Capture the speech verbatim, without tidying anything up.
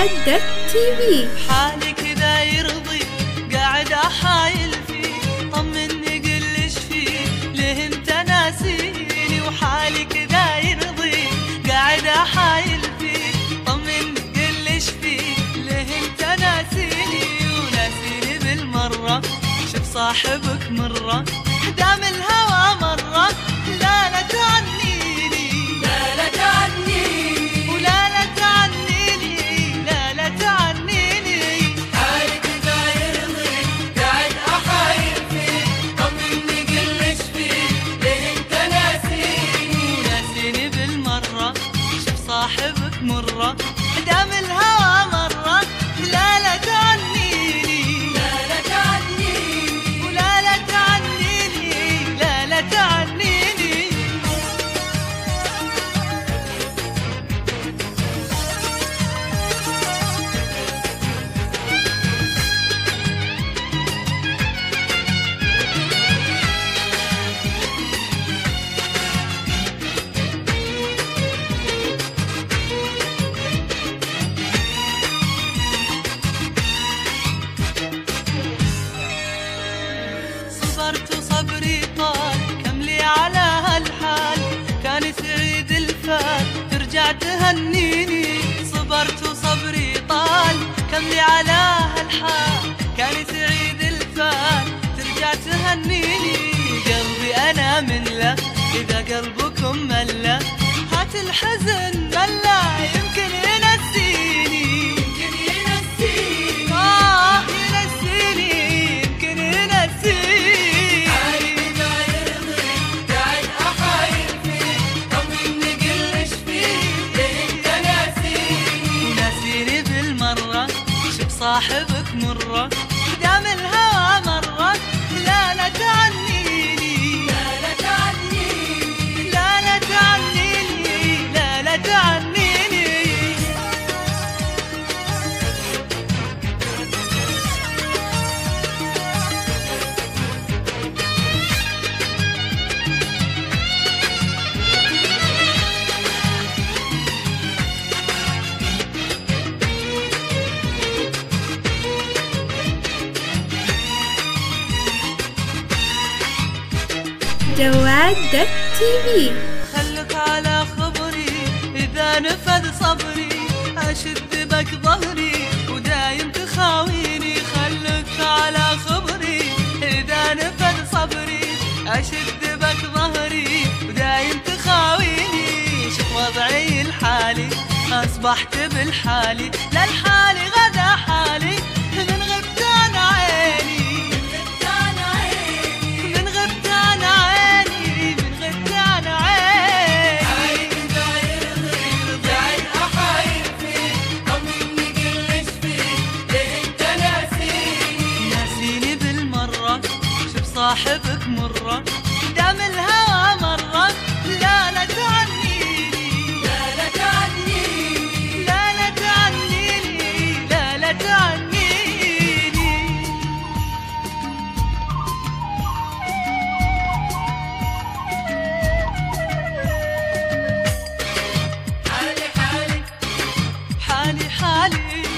جواد تي في. حالي كذا يرضي قاعد احايل فيه، طمني قلش فيه ليه انت ناسيني. وحالي كذا يرضي قاعد احايل فيه، طمني قلش فيه ليه انت ناسيني. وناسيني بالمرة شوف صاحبك مرة دام الهوى مرة. لا لا تعنيني لا لا تعنيني ولا لا تعنيني لا لا تعنيني. حالي كذا يرضي قاعد احايل فيه، طمني قلش فيه ليه انت ناسيني. وناسيني بالمرة شوف صاحبك مرة دام الهوى مرة. لا لا تعنيني لا لا تعنيني ولا لا تعنيني لا لا تعنيني. صبرت وصبري طال كملي على هالحال، كان سعيد الفات ترجع تهنيني. صبرت وصبري طال كملي على هالحال، كان سعيد الفات ترجع تهنيني. قلبي انا من له اذا قلبكم مله، هات الحزن مله يمكن ينسيني. يمكن ينسيني آه ينسيني يمكن ينسيني. حالي كذا يرضي قاعد احايل فيه، طمني قلش فيه ليه انت ناسيني. وناسيني بالمرة شوف صاحبك مرة دام الهوى مرة. لا لا تعنيني لا لا تعنيني لا لا تعنيني لا لا تعنيني. جواد تي في. خلك على خبري إذا نفذ صبري، أشد بك ظهري ودايم تخاويني. خلك على خبري إذا نفذ صبري، أشد بك ظهري ودايم تخاويني. شوف وضعي الحالي أصبحت بالحالي، لا الحالي غدا حالي. من غبت عن عيني غبت عن عيني من غبت عن عيني من غبت عن عيني. حالي كذا يرضي قاعد احايل فيه، طمني قلش فيه ليه انت ناسيني. ناسيني بالمرة شوف صاحبك مرة دام الهوى مرة. لا لا تعنيني لا لا تعنيني لا لا تعنيني لا لا تعنيني. حالي حالي حالي حالي